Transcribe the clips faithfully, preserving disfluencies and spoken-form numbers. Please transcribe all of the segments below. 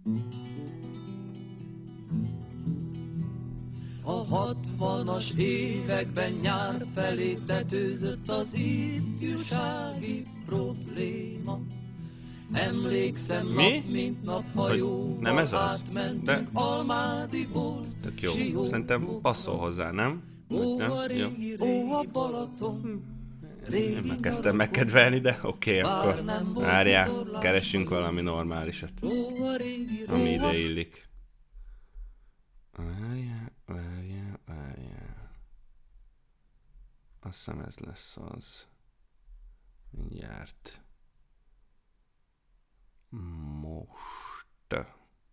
A hatvanas években nyár felé tetőzött az ifjúsági probléma. Emlékszem Mi? nap, mint nap hajóval nem ez az? átmentünk De... Almádiból. Tök jó. Szerintem passzol hozzá, nem? Ó, nem? a régi, régi, ó, a Balaton. Én már kezdtem megkedvelni, de oké, okay, akkor várjál, keressünk valami normálisat, ami ide illik. Várjál, várjál, várjál. Azt hiszem ez lesz az. Mindjárt. Most.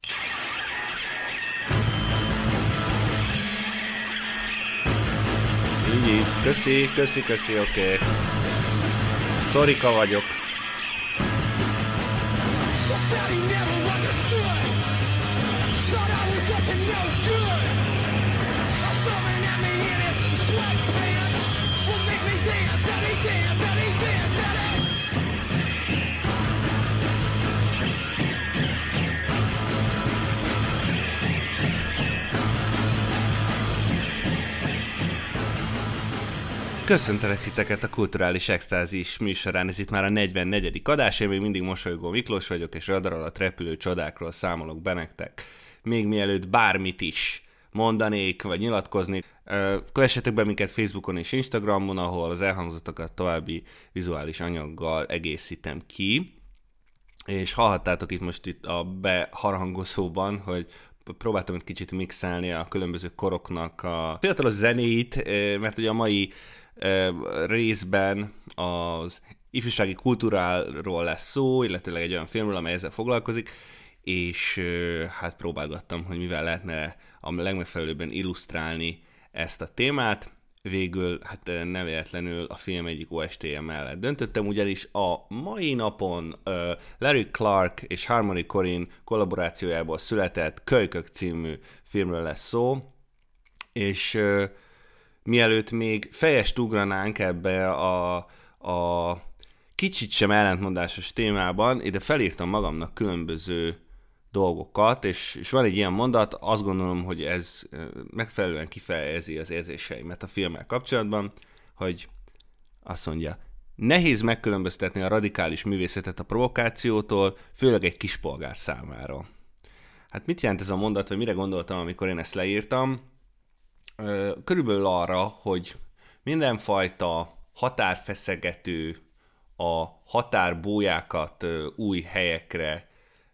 Így, így. Köszi, köszi, köszi, oké. Okay. Szorika vagyok. Köszöntelek titeket a Kulturális Extázis műsorán, ez itt már a negyvennegyedik adás, én még mindig Mosolygó Miklós vagyok, és radar alatt repülő csodákról számolok be nektek. Még mielőtt bármit is mondanék, vagy nyilatkoznék, kövessetek be minket Facebookon és Instagramon, ahol az elhangzottakat további vizuális anyaggal egészítem ki, és hallhattátok itt most itt a beharangozóban, hogy próbáltam egy kicsit mixelni a különböző koroknak a fiatalos zenéit, mert ugye a mai részben az ifjúsági kultúráról lesz szó, illetőleg egy olyan filmről, amely ezzel foglalkozik, és hát próbálgattam, hogy mivel lehetne a legmegfelelőbben illusztrálni ezt a témát. Végül, hát nem véletlenül a film egyik o es té-je mellett döntöttem, ugyanis a mai napon uh, Larry Clark és Harmony Korine kollaborációjából született Kölykök című filmről lesz szó, és uh, mielőtt még fejest ugranánk ebbe a, a kicsit sem ellentmondásos témában, ide felírtam magamnak különböző dolgokat, és, és van egy ilyen mondat, azt gondolom, hogy ez megfelelően kifejezi az érzéseimet a filmmel kapcsolatban, hogy azt mondja, nehéz megkülönböztetni a radikális művészetet a provokációtól, főleg egy kispolgár számára. Hát mit jelent ez a mondat, vagy mire gondoltam, amikor én ezt leírtam? Körülbelül arra, hogy mindenfajta határfeszegető, a határbójákat új helyekre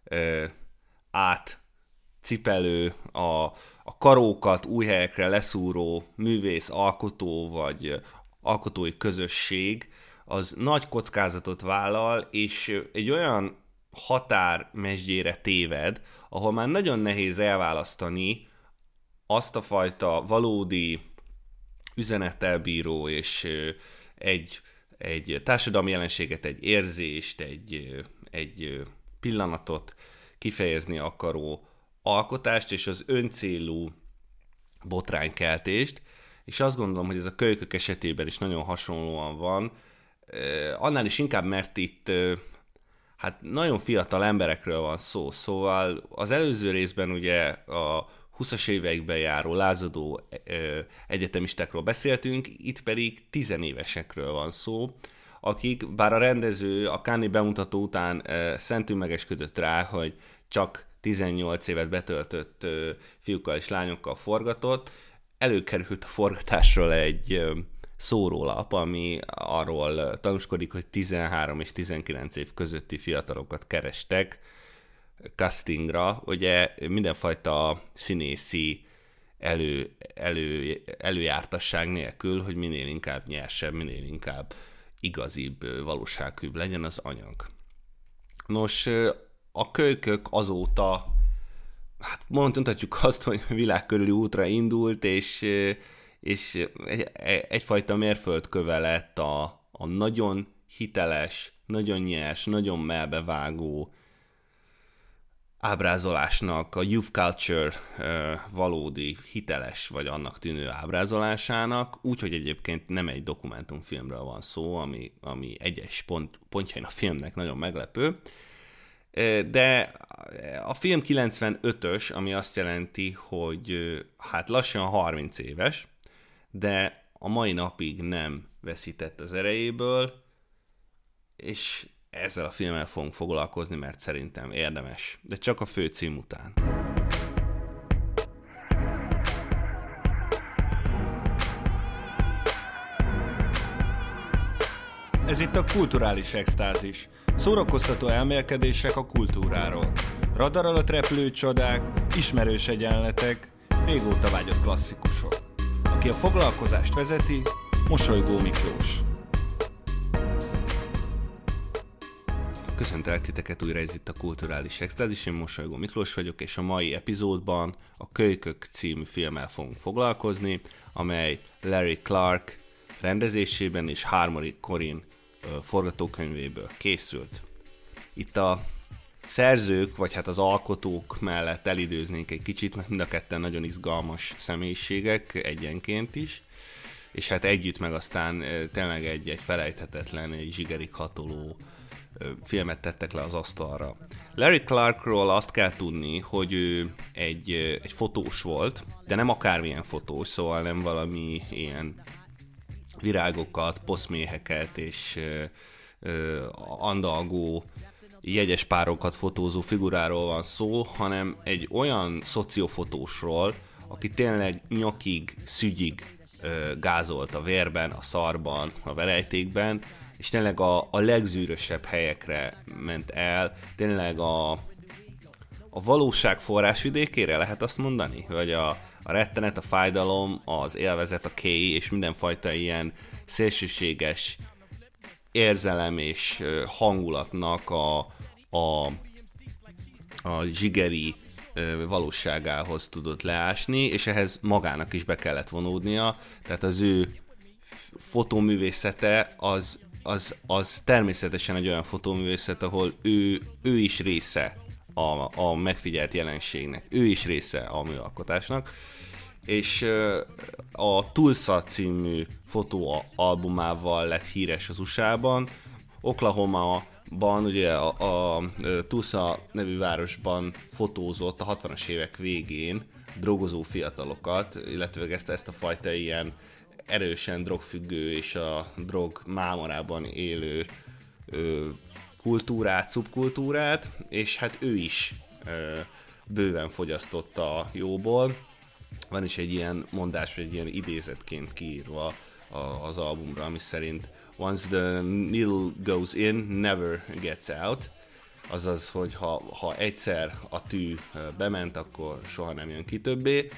átcipelő, a, a karókat új helyekre leszúró művész, alkotó vagy alkotói közösség, az nagy kockázatot vállal, és egy olyan határmesdjére téved, ahol már nagyon nehéz elválasztani azt a fajta valódi üzenettel bíró és egy, egy társadalmi jelenséget, egy érzést, egy, egy pillanatot kifejezni akaró alkotást, és az öncélú botránykeltést, és azt gondolom, hogy ez a Kölykök esetében is nagyon hasonlóan van, annál is inkább, mert itt hát nagyon fiatal emberekről van szó, szóval az előző részben ugye a húszas években járó lázadó egyetemistákról beszéltünk, itt pedig tizenévesekről van szó, akik, bár a rendező a Cannes-i bemutató után szentül megesködött rá, hogy csak tizennyolc évet betöltött fiúkkal és lányokkal forgatott, előkerült a forgatásról egy szórólap, ami arról tanúskodik, hogy tizenhárom és tizenkilenc év közötti fiatalokat kerestek castingra, ugye mindenfajta színészi elő, elő, előjártasság nélkül, hogy minél inkább nyersebb, minél inkább igazibb, valósághűbb legyen az anyag. Nos, a Kölykök azóta, hát mondhatjuk azt, hogy világkörüli útra indult, és, és egy, egyfajta mérföldköve lett a, a nagyon hiteles, nagyon nyers, nagyon melbevágó ábrázolásnak, a youth culture uh, valódi, hiteles vagy annak tűnő ábrázolásának, úgyhogy egyébként nem egy dokumentumfilmről van szó, ami, ami egyes pont, pontjain a filmnek nagyon meglepő. de a film kilencvenötös, ami azt jelenti, hogy hát lassan harminc éves, de a mai napig nem veszített az erejéből, és ezzel a filmmel fogunk foglalkozni, mert szerintem érdemes, de csak a főcím után. Ez itt a kulturális extázis. Szórakoztató elmélkedések a kultúráról. Radar alatt repülő csodák, ismerős egyenletek, régóta vágyott klasszikusok. Aki a foglalkozást vezeti, Mosolygó Miklós. Köszöntelek titeket újra, ez itt a kulturális extázis, én Mosolygó Miklós vagyok, és a mai epizódban a Kölykök című filmmel fogunk foglalkozni, amely Larry Clark rendezésében és Harmony Korine forgatókönyvéből készült. Itt a szerzők, vagy hát az alkotók mellett elidőznénk egy kicsit, mert mind a ketten nagyon izgalmas személyiségek egyenként is, és hát együtt meg aztán tényleg egy, egy felejthetetlen, egy zsigerig hatoló filmet tettek le az asztalra. Larry Clarkról azt kell tudni, hogy ő egy, egy fotós volt, de nem akármilyen fotós, szóval nem valami ilyen virágokat, poszméheket és ö, ö, andalgó jegyes párokat fotózó figuráról van szó, hanem egy olyan szociófotósról, aki tényleg nyakig, szügyig ö, gázolt a vérben, a szarban, a verejtékben, és tényleg a, a legzűrösebb helyekre ment el, tényleg a, a valóság forrásvidékére lehet azt mondani, vagy a A rettenet, a fájdalom, az élvezet, a kéj, és mindenfajta ilyen szélsőséges érzelem és hangulatnak a, a, a zsigeri valóságához tudott leásni, és ehhez magának is be kellett vonódnia, tehát az ő fotóművészete az, az, az természetesen egy olyan fotóművészet, ahol ő, ő is része A, a megfigyelt jelenségnek. Ő is része a műalkotásnak, és a Tulsa című fotóalbumával lett híres az u es á-ban. Oklahoma-ban, ugye a, a Tulsa nevű városban fotózott a hatvanas évek végén drogozó fiatalokat, illetve ezt, ezt a fajta ilyen erősen drogfüggő és a drog mámorában élő ö, kultúrát, szubkultúrát, és hát ő is ö, bőven fogyasztotta a jóból. Van is egy ilyen mondás, vagy egy ilyen idézetként kiírva a, az albumra, ami szerint once the needle goes in, never gets out. Azaz, hogy ha, ha egyszer a tű bement, akkor soha nem jön ki többé.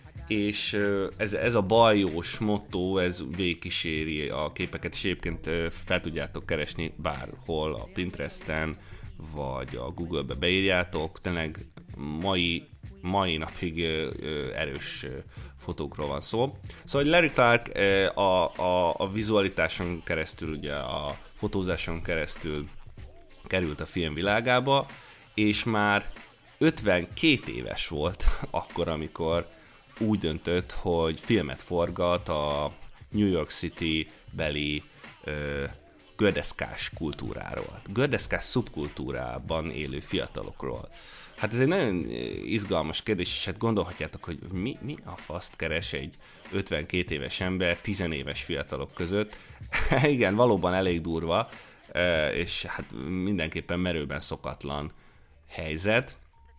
És ez, ez a baljós motto, ez végigkíséri a képeket, és egyébként fel tudjátok keresni bárhol, a Pinteresten, vagy a Google-be beírjátok, tényleg mai, mai napig erős fotókról van szó. Szóval Larry Clark a, a, a vizualitáson keresztül, ugye a fotózáson keresztül került a film világába, és már ötvenkét éves volt akkor, amikor úgy döntött, hogy filmet forgat a New York City beli ö, gördeszkás kultúráról, gördeszkás szubkultúrában élő fiatalokról. Hát ez egy nagyon izgalmas kérdés, és hát gondolhatjátok, hogy mi, mi a faszt keres egy ötvenkét éves ember tizenéves fiatalok között. Igen, valóban elég durva, és hát mindenképpen merőben szokatlan helyzet.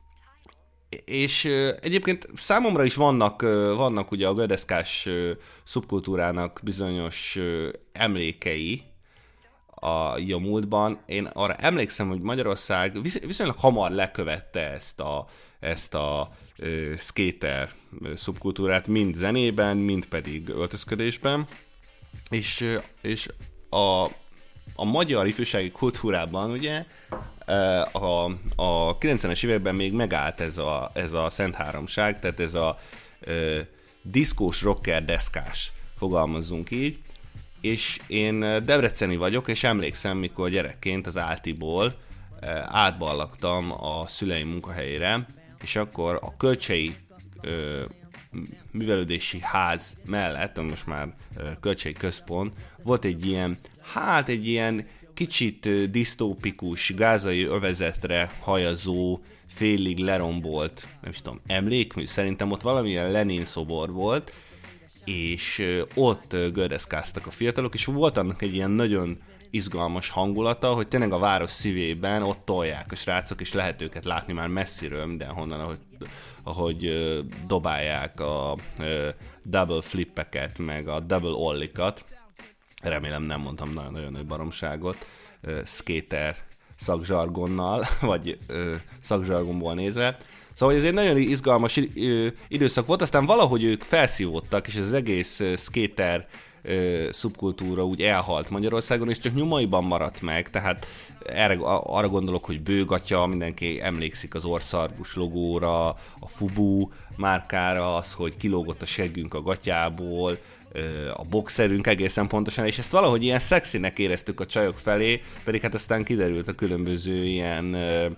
És egyébként számomra is vannak, vannak ugye a gördeszkás szubkultúrának bizonyos emlékei a, a múltban. Én arra emlékszem, hogy Magyarország viszonylag hamar lekövette ezt a, ezt a uh, skater szubkultúrát, mind zenében, mind pedig öltözködésben. És, és a, a magyar ifjúsági kultúrában ugye a, a kilencvenes években még megállt ez a, ez a Szent Háromság, tehát ez a uh, diszkós, rocker, deszkás, fogalmazzunk így, és én debreceni vagyok, és emlékszem, mikor gyerekként az Áltiból uh, átballagtam a szüleim munkahelyére, és akkor a Kölcsei uh, művelődési ház mellett, most már uh, Kölcsei központ, volt egy ilyen, hát egy ilyen kicsit disztópikus, gázai övezetre hajazó, félig lerombolt, nem is tudom, emlékmű, szerintem ott valamilyen Lenin szobor volt, és ott gördeszkáztak a fiatalok, és volt annak egy ilyen nagyon izgalmas hangulata, hogy tényleg a város szívében ott tolják a srácok, és lehet őket látni már messziről mindenhonnan, ahogy, ahogy uh, dobálják a uh, double flippeket, meg a double ollikat. Remélem nem mondtam nagyon-nagyon nagy baromságot, uh, skater szakzsargonnal, vagy uh, szakzsargonból nézve. Szóval ez egy nagyon izgalmas időszak volt, aztán valahogy ők felszívódtak, és ez az egész skater szubkultúra úgy elhalt Magyarországon, és csak nyomaiban maradt meg, tehát erre, arra gondolok, hogy bőgatya, mindenki emlékszik az orszarvus logóra, a Fubu márkára, az, hogy kilógott a seggünk a gatyából, a boxerünk egészen pontosan, és ezt valahogy ilyen szexinek éreztük a csajok felé, pedig hát aztán kiderült a különböző ilyen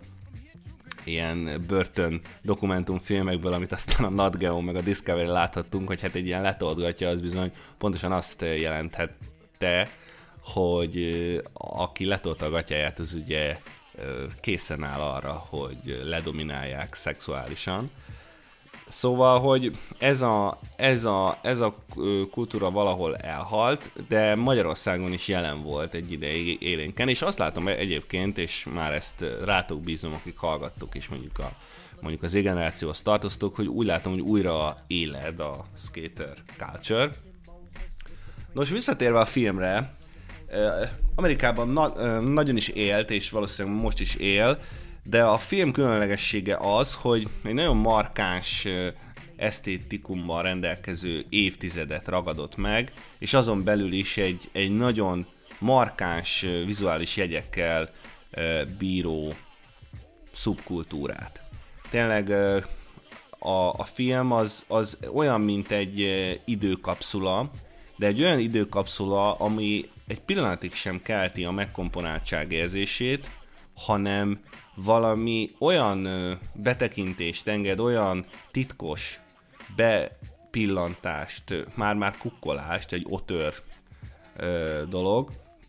ilyen börtön dokumentumfilmekből, amit aztán a Nat Geo meg a Discovery láthattunk, hogy hát egy ilyen letoldgatja, az bizony pontosan azt jelenthette, hogy aki letolta a gatyáját, az ugye készen áll arra, hogy ledominálják szexuálisan. Szóval, hogy ez a, ez, a, ez a kultúra valahol elhalt, de Magyarországon is jelen volt egy ideig élénken, és azt látom egyébként, és már ezt rátok bízom, akik hallgattok, és mondjuk, a, mondjuk az Z-generációhoz tartoztok, hogy úgy látom, hogy újra éled a skater culture. Nos, visszatérve a filmre, Amerikában na- nagyon is élt, és valószínűleg most is él, de a film különlegessége az, hogy egy nagyon markáns esztétikummal rendelkező évtizedet ragadott meg, és azon belül is egy, egy nagyon markáns vizuális jegyekkel bíró szubkultúrát. Tényleg a, a film az, az olyan, mint egy időkapszula, de egy olyan időkapszula, ami egy pillanatig sem kelti a megkomponáltság érzését, hanem valami olyan betekintést enged, olyan titkos bepillantást, már-már kukkolást, egy otör dolog,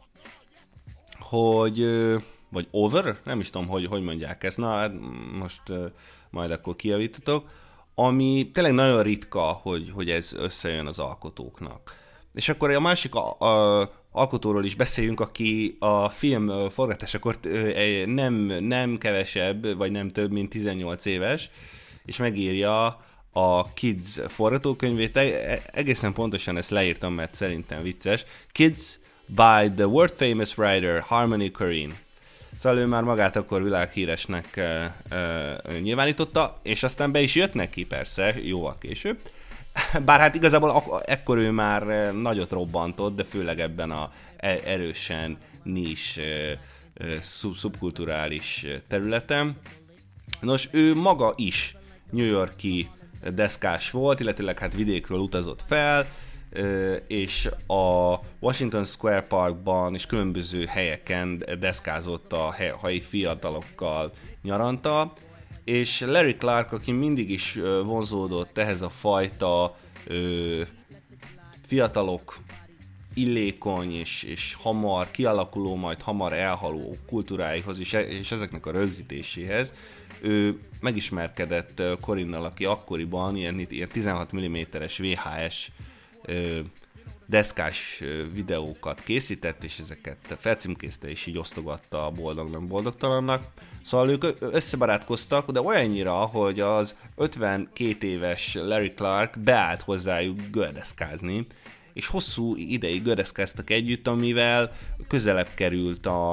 hogy, vagy over, nem is tudom, hogy, hogy mondják ezt, na hát most majd akkor kijavítatok, ami tényleg nagyon ritka, hogy, hogy ez összejön az alkotóknak. És akkor a másik a, a alkotóról is beszéljünk, aki a film forgatásakor nem, nem kevesebb, vagy nem több, mint tizennyolc éves, és megírja a Kids forgatókönyvét. Egészen pontosan ezt leírtam, mert szerintem vicces. Kids by the world famous writer Harmony Korine. Szóval ő már magát akkor világhíresnek uh, uh, nyilvánította, és aztán be is jött neki persze, jóval később. Bár hát igazából ak- ekkor ő már nagyot robbantott, de főleg ebben a erősen nis szub- szubkulturális területen. Nos, ő maga is New York-i deszkás volt, illetőleg hát vidékről utazott fel, és a Washington Square Parkban és különböző helyeken deszkázott a helyi fiatalokkal nyaranta, és Larry Clark, aki mindig is vonzódott ehhez a fajta ö, fiatalok illékony és, és hamar kialakuló, majd hamar elhaló kultúráihoz és, és ezeknek a rögzítéséhez, ő megismerkedett Korinnal, aki akkoriban ilyen, ilyen tizenhat milliméteres vé há es ö, deszkás videókat készített, és ezeket felcímkézte, és így osztogatta a boldognak, boldogtalannak. Szóval ők összebarátkoztak, de olyannyira, hogy az ötvenkét éves Larry Clark beállt hozzájuk gördeszkázni, és hosszú ideig gördeszkáztak együtt, amivel közelebb került a,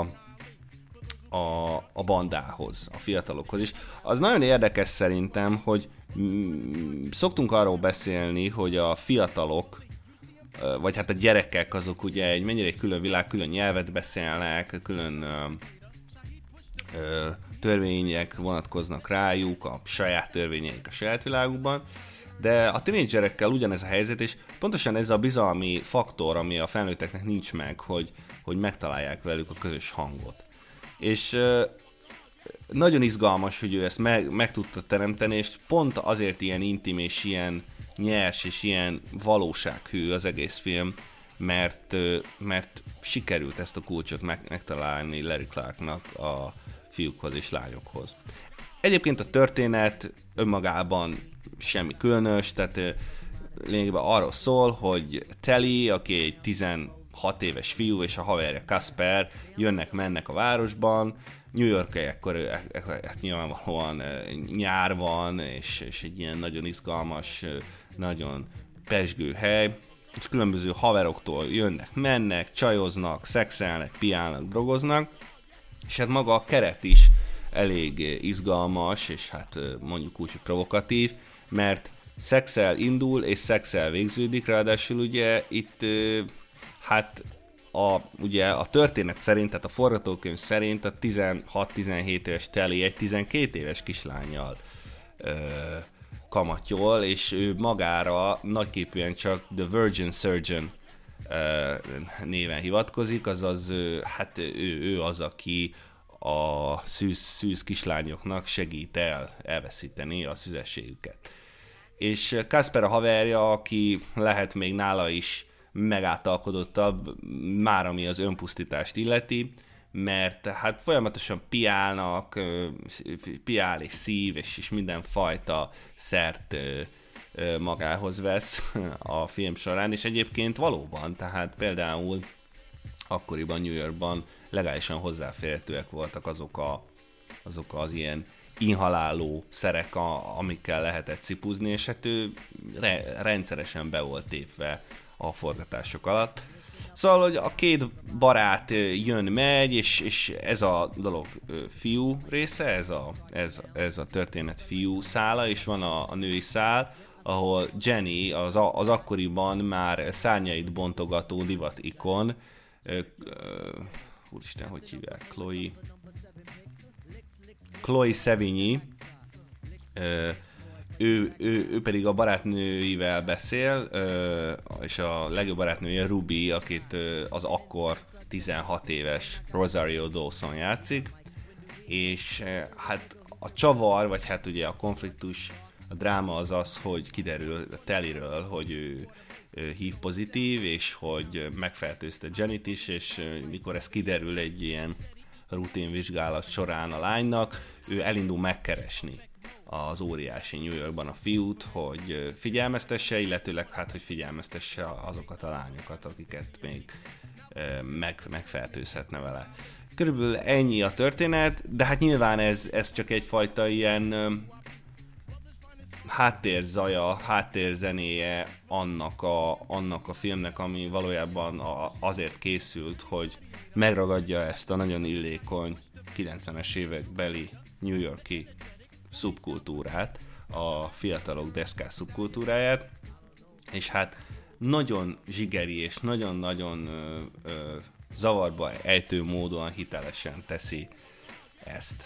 a, a bandához, a fiatalokhoz. És az nagyon érdekes szerintem, hogy mm, szoktunk arról beszélni, hogy a fiatalok, vagy hát a gyerekek azok ugye egy mennyire egy külön világ, külön nyelvet beszélnek, külön ö, ö, törvények vonatkoznak rájuk, a saját törvényeik a saját világukban, de a tínédzserekkel ugyanez a helyzet, és pontosan ez a bizalmi faktor, ami a felnőtteknek nincs meg, hogy, hogy megtalálják velük a közös hangot. És ö, nagyon izgalmas, hogy ő ezt meg, meg tudta teremteni, és pont azért ilyen intim és ilyen nyers és ilyen valósághű az egész film, mert, mert sikerült ezt a kulcsot meg, megtalálni Larry Clarknak a fiúkhoz és lányokhoz. Egyébként a történet önmagában semmi különös, tehát lényegében arról szól, hogy Telly, aki egy tizenhat éves fiú, és a haverja Casper jönnek-mennek a városban. New York ekkor hát nyilvánvalóan nyár van, és, és egy ilyen nagyon izgalmas, nagyon pezsgő hely, és különböző haveroktól jönnek-mennek, csajoznak, szexelnek, piálnak, drogoznak, és hát maga a keret is elég izgalmas, és hát mondjuk úgy, hogy provokatív, mert szexel indul, és szexel végződik, ráadásul ugye itt hát a, ugye a történet szerint, tehát a forgatókönyv szerint a tizenhat-tizenhét éves Telly egy tizenkét éves kislánnyal ö, kamatyol, és ő magára nagyképűen csak The Virgin Surgeon ö, néven hivatkozik, azaz ö, hát ő, ő az, aki a szűz, szűz kislányoknak segít el elveszíteni a szüzességüket. És Casper a haverja, aki lehet még nála is megáltalkodottabb, már ami az önpusztítást illeti, mert hát folyamatosan piálnak, piál és szív, és, és mindenfajta szert magához vesz a film során, és egyébként valóban, tehát például akkoriban New Yorkban legálisan hozzáférhetőek voltak azok, a, azok az ilyen inhaláló szerek, a, amikkel lehetett cipuzni, és hát ő re, rendszeresen be volt tépve a forgatások alatt. Szóval, hogy a két barát jön-megy, és, és ez a dolog fiú része, ez a, ez, ez a történet fiú szála, és van a, a női szál, ahol Jenny, az, a, az akkoriban már szárnyait bontogató divat ikon, ö, ö, úristen, hogy hívják, Chloe, Chloe Sevigny, ö, Ő, ő, ő pedig a barátnőivel beszél, és a legjobb barátnője Ruby, akit az akkor tizenhat éves Rosario Dawson játszik, és hát a csavar, vagy hát ugye a konfliktus, a dráma az az, hogy kiderül a Tellyről, hogy ő hív pozitív, és hogy megfertőzte Jennyt is, és mikor ez kiderül egy ilyen rutin vizsgálat során a lánynak, ő elindul megkeresni az óriási New Yorkban a fiút, hogy figyelmeztesse, illetőleg hát, hogy figyelmeztesse azokat a lányokat, akiket még meg, megfertőzhetne vele. Körülbelül ennyi a történet, de hát nyilván ez, ez csak egyfajta ilyen háttérzaja, háttérzenéje annak a, annak a filmnek, ami valójában a, azért készült, hogy megragadja ezt a nagyon illékony kilencvenes évek beli New York-i szubkultúrát, a fiatalok deszkás szubkultúráját, és hát nagyon zsigeri és nagyon-nagyon ö, ö, zavarba ejtő módon hitelesen teszi ezt.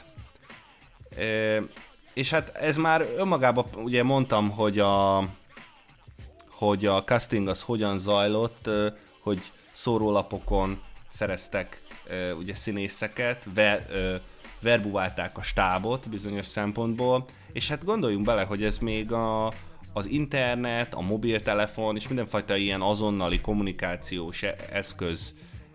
E, és hát ez már önmagában, ugye mondtam, hogy a, hogy a casting az hogyan zajlott, hogy szórólapokon szereztek ugye színészeket, ve, verbuválták a stábot bizonyos szempontból, és hát gondoljunk bele, hogy ez még a, az internet, a mobiltelefon és mindenfajta ilyen azonnali kommunikációs eszköz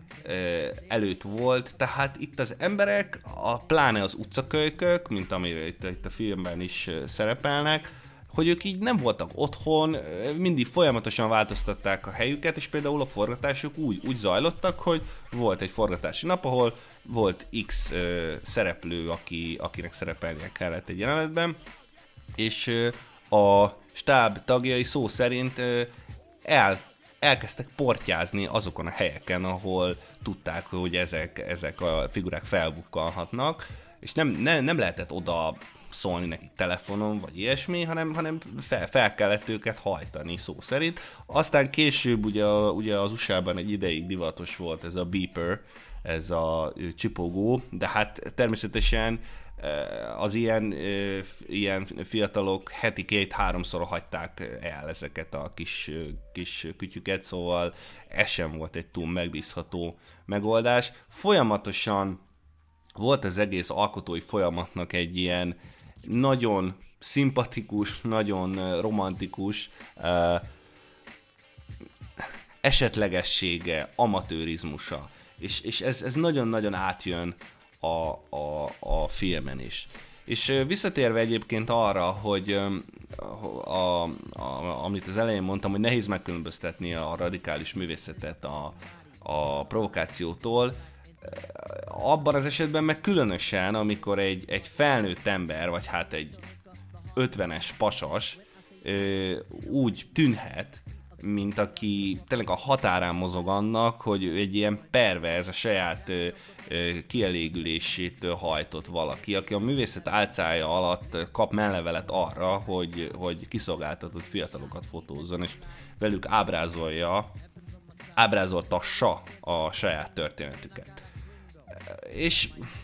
előtt volt, tehát itt az emberek, a, pláne az utcakölykök, mint amire itt, itt a filmben is szerepelnek, hogy ők így nem voltak otthon, mindig folyamatosan változtatták a helyüket, és például a forgatások úgy, úgy zajlottak, hogy volt egy forgatási nap, ahol volt X ö, szereplő, aki, akinek szerepelnie kellett egy jelenetben, és ö, a stáb tagjai szó szerint ö, el, elkezdtek portyázni azokon a helyeken, ahol tudták, hogy ezek, ezek a figurák felbukkanhatnak, és nem, ne, nem lehetett oda szólni nekik telefonon, vagy ilyesmi, hanem, hanem fel, fel kellett őket hajtani szó szerint. Aztán később ugye, ugye az u es á-ban egy ideig divatos volt ez a beeper, ez a csipogó, de hát természetesen az ilyen, ilyen fiatalok heti két-háromszor hagyták el ezeket a kis, kis kütyüket, szóval ez sem volt egy túl megbízható megoldás. Folyamatosan volt az egész alkotói folyamatnak egy ilyen nagyon szimpatikus, nagyon romantikus, esetlegessége, amatőrizmusa, és, és ez, ez nagyon-nagyon átjön a, a, a filmen is. És visszatérve egyébként arra, hogy a, a, a, amit az elején mondtam, hogy nehéz megkülönböztetni a radikális művészetet a, a provokációtól, abban az esetben meg különösen, amikor egy, egy felnőtt ember, vagy hát egy ötvenes pasas úgy tűnhet, mint aki tényleg a határán mozog annak, hogy egy ilyen perverz, a saját kielégülésétől hajtott valaki, aki a művészet álcája alatt kap mellevelet arra, hogy, hogy kiszolgáltatott fiatalokat fotózzon, és velük ábrázolja, ábrázoltassa a saját történetüket. És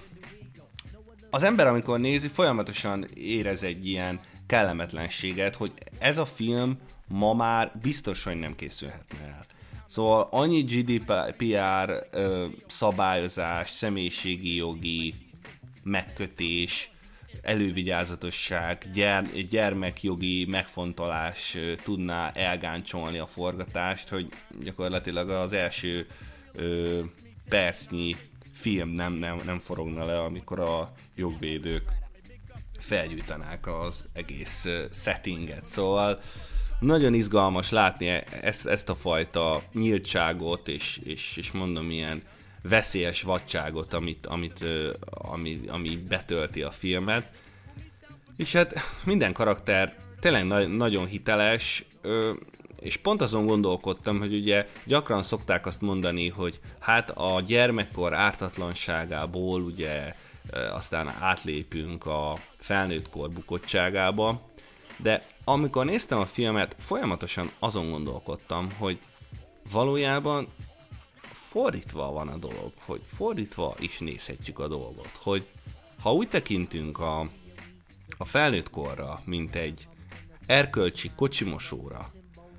az ember, amikor nézi, folyamatosan érez egy ilyen kellemetlenséget, hogy ez a film ma már biztos, hogy nem készülhetne el. Szóval annyi gé dé pé er ö, szabályozás, személyiségi jogi megkötés, elővigyázatosság, gyere, gyermekjogi megfontolás ö, tudná elgáncsolni a forgatást, hogy gyakorlatilag az első ö, percnyi film nem, nem, nem forogna le, amikor a jogvédők felgyújtanák az egész uh, settinget. Szóval nagyon izgalmas látni ezt, ezt a fajta nyíltságot, és, és, és mondom, ilyen veszélyes vadságot, amit, amit, uh, ami, ami betölti a filmet. És hát minden karakter tényleg na- nagyon hiteles, uh, és pont azon gondolkodtam, hogy ugye gyakran szokták azt mondani, hogy hát a gyermekkor ártatlanságából ugye aztán átlépünk a felnőttkor bukottságába, de amikor néztem a filmet, folyamatosan azon gondolkodtam, hogy valójában fordítva van a dolog, hogy fordítva is nézhetjük a dolgot, hogy ha úgy tekintünk a, a felnőttkorra, mint egy erkölcsi kocsimosóra,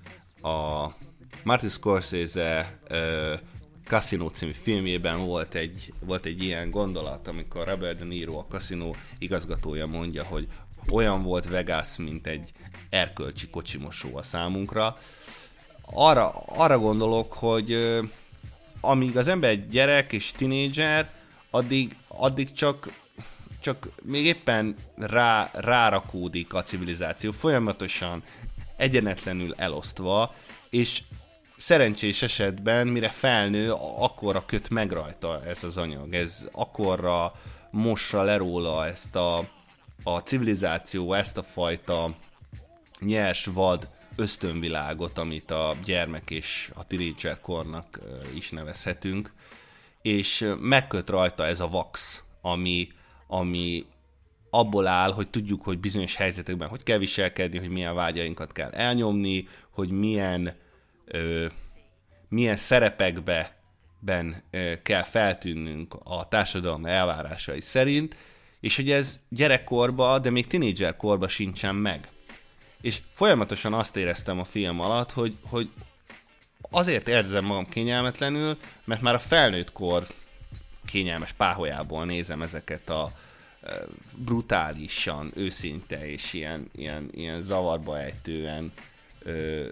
a Martin Scorsese uh, Casino című filmjében volt egy, volt egy ilyen gondolat, amikor Robert De Niro, a Casino igazgatója mondja, hogy olyan volt Vegas, mint egy erkölcsi kocsimosó a számunkra. Arra, arra gondolok, hogy uh, amíg az ember gyerek és tinédzser, addig, addig csak, csak még éppen rá, rárakódik a civilizáció, folyamatosan egyenetlenül elosztva, és szerencsés esetben, mire felnő, akkorra köt meg rajta ez az anyag, ez akkorra mossa le róla ezt a, a civilizáció, ezt a fajta nyers, vad ösztönvilágot, amit a gyermek és a tinédzser kornak is nevezhetünk, és megköt rajta ez a vax, ami, ami abból áll, hogy tudjuk, hogy bizonyos helyzetekben hogy kell viselkedni, hogy milyen vágyainkat kell elnyomni, hogy milyen, ö, milyen szerepekben ö, kell feltűnnünk a társadalom elvárásai szerint, és hogy ez gyerekkorba, de még tinédzserkorba sincsen meg. És folyamatosan azt éreztem a film alatt, hogy, hogy azért érzem magam kényelmetlenül, mert már a felnőttkor kényelmes páholyából nézem ezeket a brutálisan, őszinte és ilyen, ilyen, ilyen zavarba ejtően ö,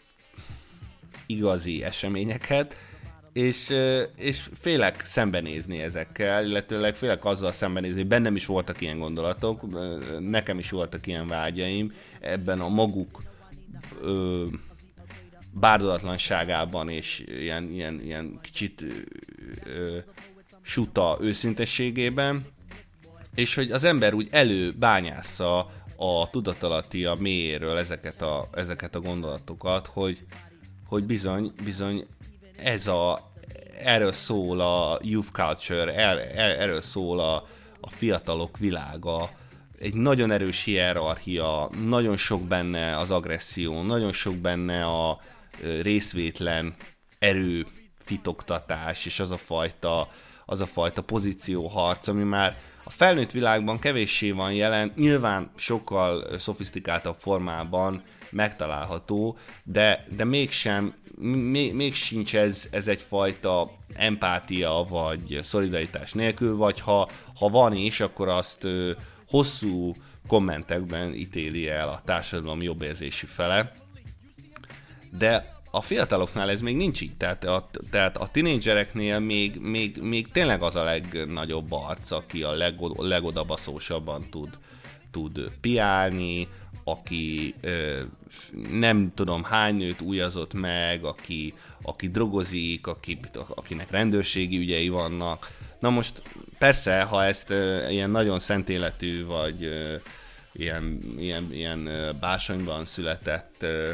igazi eseményeket, és, ö, és félek szembenézni ezekkel, illetőleg félek azzal szembenézni, hogy bennem is voltak ilyen gondolatok, nekem is voltak ilyen vágyaim, ebben a maguk ö, bárdolatlanságában és ilyen, ilyen, ilyen kicsit ö, suta őszintességében, és hogy az ember úgy előbányásza a tudatalatti a mélyéről ezeket a, ezeket a gondolatokat, hogy, hogy bizony, bizony ez a, erről szól a youth culture, er, er, erről szól a, a fiatalok világa, egy nagyon erős hierarchia, nagyon sok benne az agresszió, nagyon sok benne a részvétlen erőfitoktatás, és az a fajta, az a fajta pozícióharc, ami már a felnőtt világban kevéssé van jelen, nyilván sokkal szofisztikáltabb formában megtalálható, de, de mégsem, még, még sincs ez, ez egyfajta empátia vagy szolidaritás nélkül, vagy ha, ha van is, akkor azt ö, hosszú kommentekben ítéli el a társadalom jobbérzésű fele. De a fiataloknál ez még nincs így, tehát a, tehát a tinédzsereknél még, még, még tényleg az a legnagyobb arc, aki a legod, legodabaszósabban tud, tud piálni, aki ö, nem tudom hány nőt ujjazott meg, aki, aki drogozik, aki, akinek rendőrségi ügyei vannak. Na most persze, ha ezt ö, ilyen nagyon szentéletű, vagy ö, ilyen, ilyen, ilyen ö, básonyban született ö,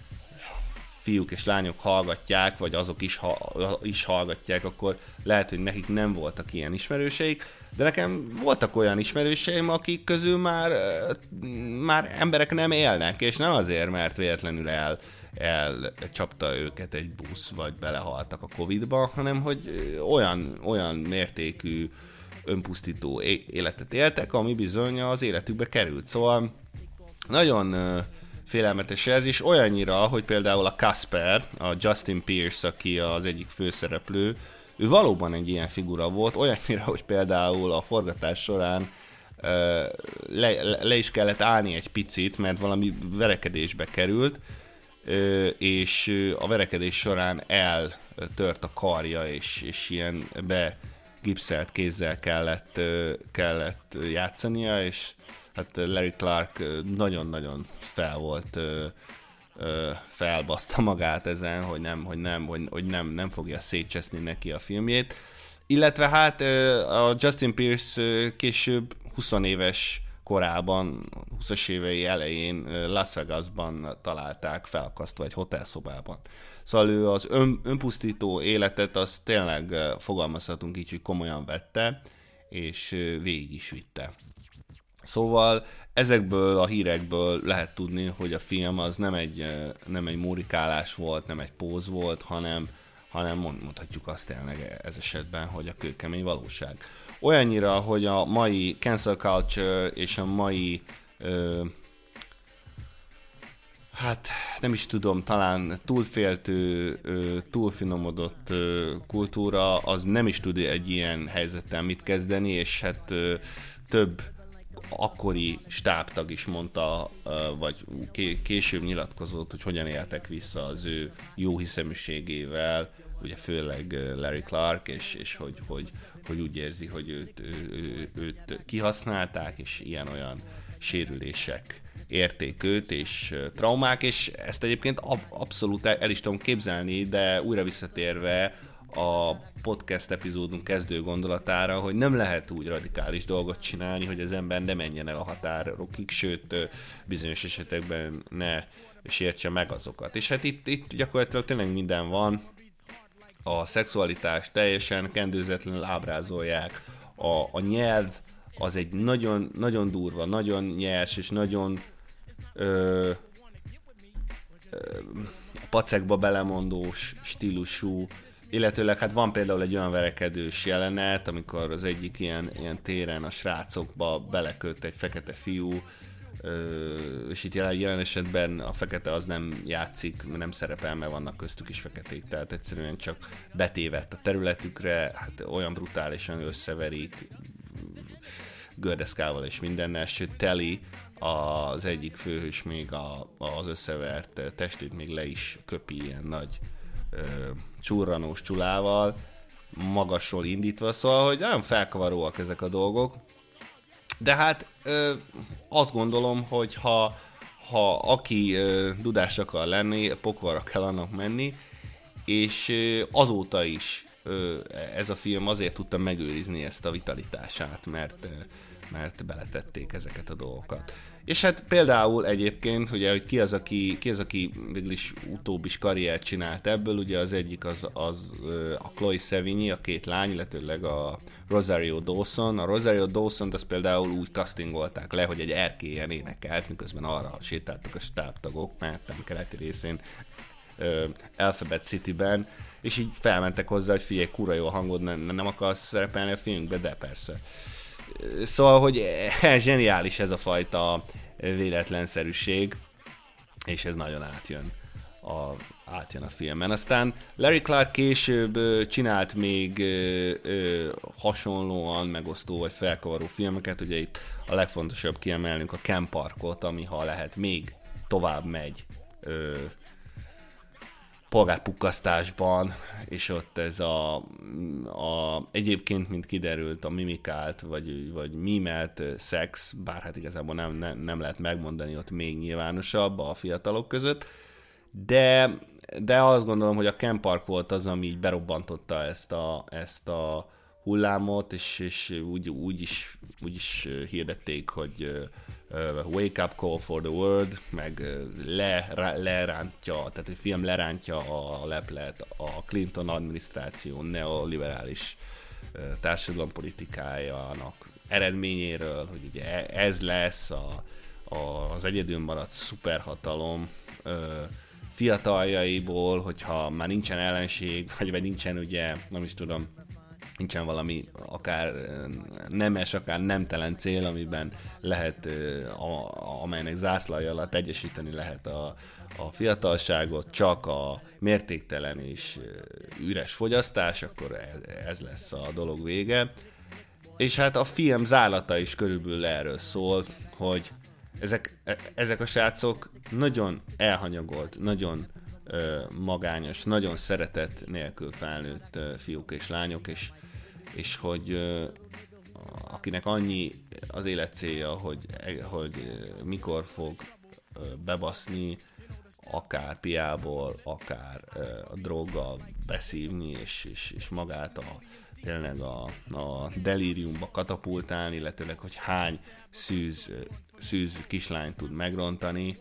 fiúk és lányok hallgatják, vagy azok is, ha, is hallgatják, akkor lehet, hogy nekik nem voltak ilyen ismerőseik, de nekem voltak olyan ismerőseim, akik közül már, már emberek nem élnek, és nem azért, mert véletlenül el, elcsapta őket egy busz, vagy belehaltak a Covidba, hanem hogy olyan, olyan mértékű önpusztító életet éltek, ami bizony az életükbe került. Szóval nagyon félelmetes ez, és olyannyira, hogy például a Casper, a Justin Pierce, aki az egyik főszereplő, ő valóban egy ilyen figura volt, olyannyira, hogy például a forgatás során le, le, le is kellett állni egy picit, mert valami verekedésbe került, és a verekedés során eltört a karja, és, és ilyen begipszelt kézzel kellett, kellett játszania, és hát Larry Clark nagyon-nagyon fel volt, felbaszta magát ezen, hogy nem, hogy nem, hogy, hogy nem, nem fogja szétcseszni neki a filmjét. Illetve hát a Justin Pierce később húsz éves korában, húszas évei elején Las Vegasban találták felakasztva egy hotelszobában. Szóval ő az ön, önpusztító életet, azt tényleg fogalmazhatunk így, hogy komolyan vette, és végig is vitte. Szóval ezekből a hírekből lehet tudni, hogy a film az nem egy, nem egy mórikálás volt, nem egy póz volt, hanem, hanem mondhatjuk azt tényleg ez esetben, hogy a kőkemény valóság. Olyannyira, hogy a mai cancel culture és a mai ö, hát nem is tudom, talán túlféltő, ö, túlfinomodott ö, kultúra, az nem is tud egy ilyen helyzettel mit kezdeni, és hát ö, több akkori stábtag is mondta, vagy később nyilatkozott, hogy hogyan éltek vissza az ő jó hiszeműségével, ugye főleg Larry Clark, és, és hogy, hogy, hogy úgy érzi, hogy őt, ő, ő, őt kihasználták, és ilyen-olyan sérülések érték őt, és traumák, és ezt egyébként ab- abszolút el is tudom képzelni, de újra visszatérve a podcast epizódunk kezdő gondolatára, hogy nem lehet úgy radikális dolgot csinálni, hogy az ember ne menjen el a határokig, sőt, bizonyos esetekben ne sértse meg azokat. És hát itt, itt gyakorlatilag tényleg minden van. A szexualitást teljesen kendőzetlenül ábrázolják. A, a nyelv az egy nagyon, nagyon durva, nagyon nyers, és nagyon ö, ö, pacekba belemondós stílusú, illetőleg hát van például egy olyan verekedős jelenet, amikor az egyik ilyen, ilyen téren a srácokba beleköt egy fekete fiú, és itt jelen esetben a fekete az nem játszik, nem szerepel, mert vannak köztük is feketék, tehát egyszerűen csak betévedt a területükre, hát olyan brutálisan összeverik, gördeszkával és mindennel, sőt Telly, az egyik főhős még a, az összevert testét még le is köpi ilyen nagy ö, csurranós csulával, magasról indítva, szóval, hogy nagyon felkavaróak ezek a dolgok. De hát ö, azt gondolom, hogy ha, ha aki ö, dudás akar lenni, pokvarra kell annak menni, és ö, azóta is ö, ez a film azért tudta megőrizni ezt a vitalitását, mert, ö, mert beletették ezeket a dolgokat. És hát például egyébként, ugye, hogy ki az, aki, ki az, aki végül is utóbb is karriert csinált ebből, ugye az egyik az, az a Chloe Sevigny, a két lány, illetőleg a Rosario Dawson. A Rosario Dawson-t azt például úgy castingolták le, hogy egy erkélyen énekelt, miközben arra sétáltak a stábtagok, Manhattan keleti részén, uh, Alphabet City-ben, és így felmentek hozzá, hogy figyelj, kurva jó a hangod, nem, nem akarsz szerepelni a filmbe, de persze. Szóval, hogy zseniális ez a fajta véletlenszerűség, és ez nagyon átjön a, átjön a filmen. Aztán Larry Clark később ö, csinált még ö, ö, hasonlóan megosztó vagy felkavaró filmeket, ugye itt a legfontosabb kiemelnünk a Ken Parkot, ami ha lehet még tovább megy ö, polgárpukkasztásban, és ott ez a, a egyébként, mint kiderült, a mimikált, vagy, vagy mimelt szex, bár hát igazából nem, nem, nem lehet megmondani, ott még nyilvánosabb a fiatalok között, de, de azt gondolom, hogy a Ken Park volt az, ami így berobbantotta ezt a, ezt a hullámot, és, és úgy, úgy, is, úgy is hirdették, hogy uh, wake up call for the world, meg le, rá, lerántja, tehát a film lerántja a leplet a Clinton adminisztráció neoliberális uh, társadalompolitikájának eredményéről, hogy ugye ez lesz a, a, az egyedül maradt szuperhatalom uh, fiataljaiból, hogyha már nincsen ellenség, vagy, vagy nincsen ugye, nem is tudom, nincsen valami akár nemes, akár nemtelen cél, amiben lehet, a, amelynek zászlaja alatt egyesíteni lehet a, a fiatalságot, csak a mértéktelen és üres fogyasztás, akkor ez, ez lesz a dolog vége. És hát a film zárlata is körülbelül erről szól, hogy ezek, ezek a srácok nagyon elhanyagolt, nagyon ö, magányos, nagyon szeretet nélkül felnőtt ö, fiúk és lányok, és, és hogy ö, akinek annyi az élet célja, hogy, hogy mikor fog ö, bebaszni, akár piából, akár ö, a droggal beszívni, és, és, és magát a tényleg a, a delíriumba katapultálni, illetőleg, hogy hány szűz, szűz kislányt tud megrontani,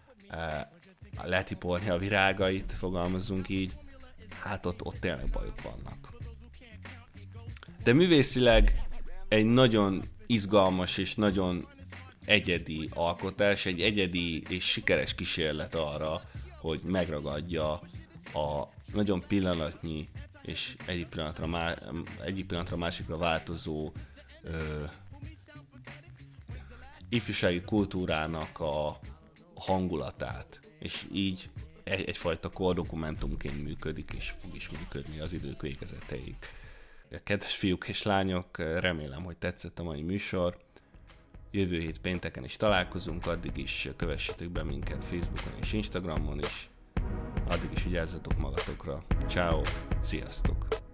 letipolni a virágait, fogalmazzunk így, hát ott, ott tényleg bajok vannak. De művészileg egy nagyon izgalmas és nagyon egyedi alkotás, egy egyedi és sikeres kísérlet arra, hogy megragadja a nagyon pillanatnyi és egyik pillanatra, má, egyik pillanatra másikra változó ö, ifjúsági kultúrának a hangulatát, és így egy, egyfajta kordokumentumként működik, és fog is működni az idők végezeteig. Kedves fiúk és lányok, remélem, hogy tetszett a mai műsor. Jövő hét pénteken is találkozunk, addig is kövessetek be minket Facebookon és Instagramon is. Addig is vigyázzatok magatokra. Ciao, sziasztok!